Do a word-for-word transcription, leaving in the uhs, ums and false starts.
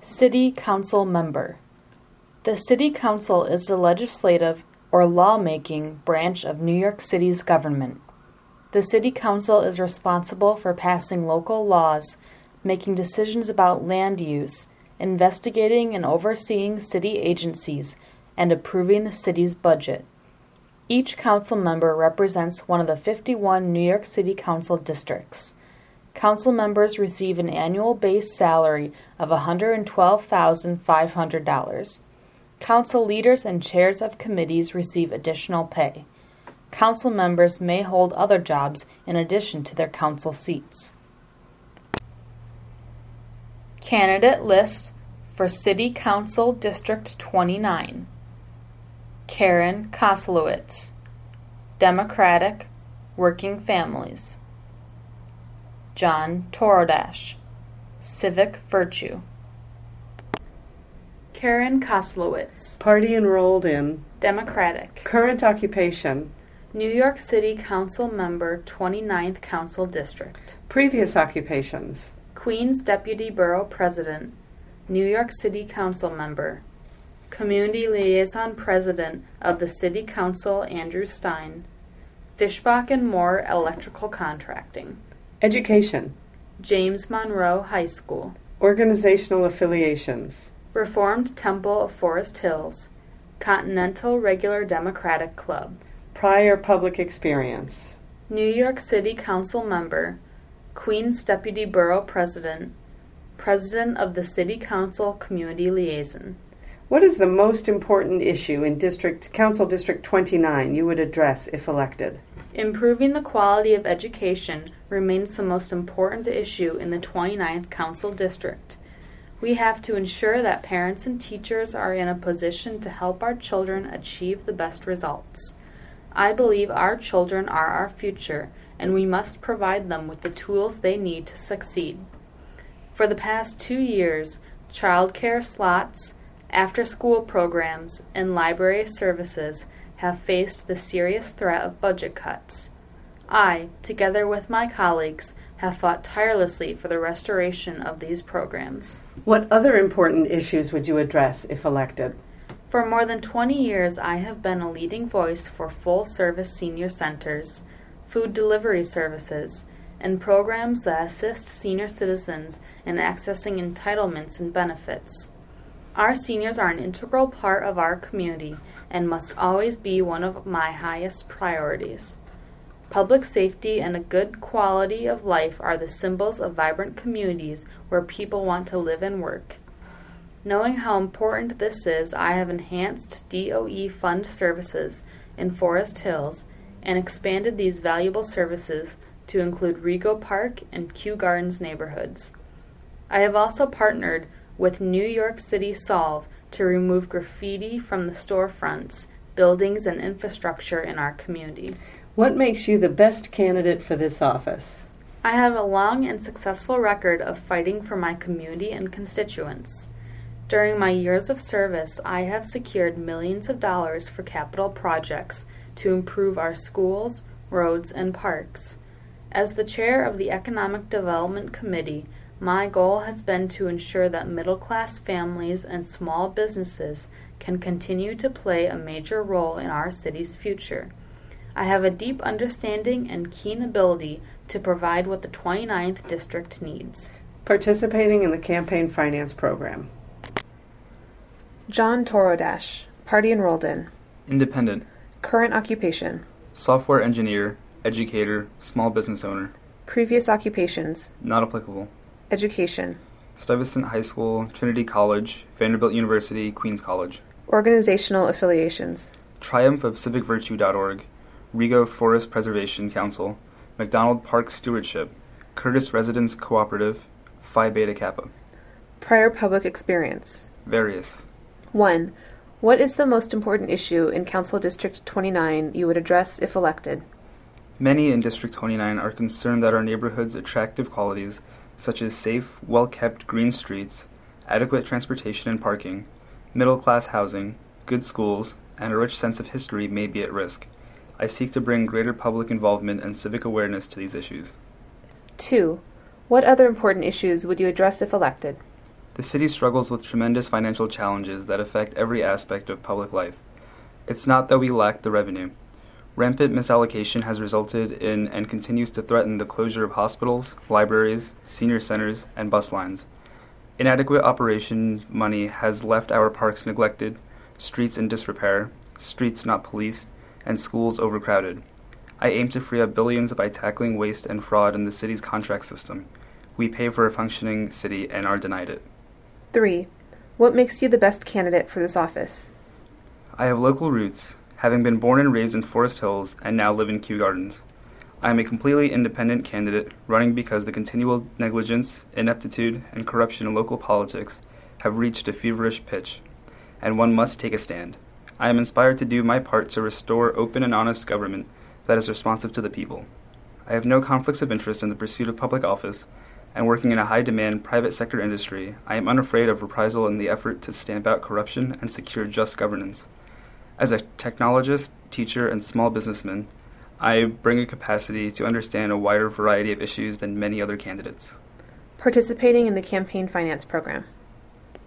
City Council Member. The City Council is the legislative or lawmaking branch of New York City's government. The City Council is responsible for passing local laws, making decisions about land use, investigating and overseeing city agencies, and approving the city's budget. Each council member represents one of the fifty-one New York City Council districts. Council members receive an annual base salary of one hundred twelve thousand five hundred dollars. Council leaders and chairs of committees receive additional pay. Council members may hold other jobs in addition to their council seats. Candidate list for City Council District twenty-nine. Karen Koslowitz, Democratic, Working Families. John Torodash, Civic Virtue. Karen Koslowitz, Party enrolled in. Democratic. Current occupation. New York City Council Member, twenty-ninth Council District. Previous occupations. Queens Deputy Borough President, New York City Council Member. Community Liaison President of the City Council, Andrew Stein. Fishbach and Moore Electrical Contracting. Education. James Monroe High School. Organizational affiliations. Reformed Temple of Forest Hills. Continental Regular Democratic Club. Prior public experience. New York City Council Member. Queens Deputy Borough President. President of the City Council Community Liaison. What is the most important issue in District Council District twenty-nine you would address if elected? Improving the quality of education remains the most important issue in the twenty-ninth Council District. We have to ensure that parents and teachers are in a position to help our children achieve the best results. I believe our children are our future, and we must provide them with the tools they need to succeed. For the past two years, childcare slots, after-school programs, and library services have faced the serious threat of budget cuts. I, together with my colleagues, have fought tirelessly for the restoration of these programs. What other important issues would you address if elected? For more than twenty years, I have been a leading voice for full-service senior centers, food delivery services, and programs that assist senior citizens in accessing entitlements and benefits. Our seniors are an integral part of our community and must always be one of my highest priorities. Public safety and a good quality of life are the symbols of vibrant communities where people want to live and work. Knowing how important this is, I have enhanced D O E fund services in Forest Hills and expanded these valuable services to include Rego Park and Kew Gardens neighborhoods. I have also partnered with New York City Solve to remove graffiti from the storefronts, buildings, and infrastructure in our community. What makes you the best candidate for this office? I have a long and successful record of fighting for my community and constituents. During my years of service, I have secured millions of dollars for capital projects to improve our schools, roads, and parks. As the chair of the Economic Development Committee, my goal has been to ensure that middle-class families and small businesses can continue to play a major role in our city's future. I have a deep understanding and keen ability to provide what the twenty-ninth District needs. Participating in the campaign finance program. John Torodash, party enrolled in. Independent. Current occupation. Software engineer, educator, small business owner. Previous occupations. Not applicable. Education. Stuyvesant High School, Trinity College, Vanderbilt University, Queens College. Organizational affiliations. Triumph of Civic Virtue dot org, Rego Forest Preservation Council, McDonald Park Stewardship, Curtis Residence Cooperative, Phi Beta Kappa. Prior public experience. Various. one. What is the most important issue in Council District twenty-nine you would address if elected? Many in District twenty-nine are concerned that our neighborhood's attractive qualities, such as safe, well-kept green streets, adequate transportation and parking, middle-class housing, good schools, and a rich sense of history may be at risk. I seek to bring greater public involvement and civic awareness to these issues. two. What other important issues would you address if elected? The city struggles with tremendous financial challenges that affect every aspect of public life. It's not that we lack the revenue. Rampant misallocation has resulted in and continues to threaten the closure of hospitals, libraries, senior centers, and bus lines. Inadequate operations money has left our parks neglected, streets in disrepair, streets not policed, and schools overcrowded. I aim to free up billions by tackling waste and fraud in the city's contract system. We pay for a functioning city and are denied it. Three. What makes you the best candidate for this office? I have local roots, having been born and raised in Forest Hills and now live in Kew Gardens. I am a completely independent candidate running because the continual negligence, ineptitude, and corruption in local politics have reached a feverish pitch, and one must take a stand. I am inspired to do my part to restore open and honest government that is responsive to the people. I have no conflicts of interest in the pursuit of public office, and working in a high-demand private sector industry, I am unafraid of reprisal in the effort to stamp out corruption and secure just governance. As a technologist, teacher, and small businessman, I bring a capacity to understand a wider variety of issues than many other candidates. Participating in the campaign finance program.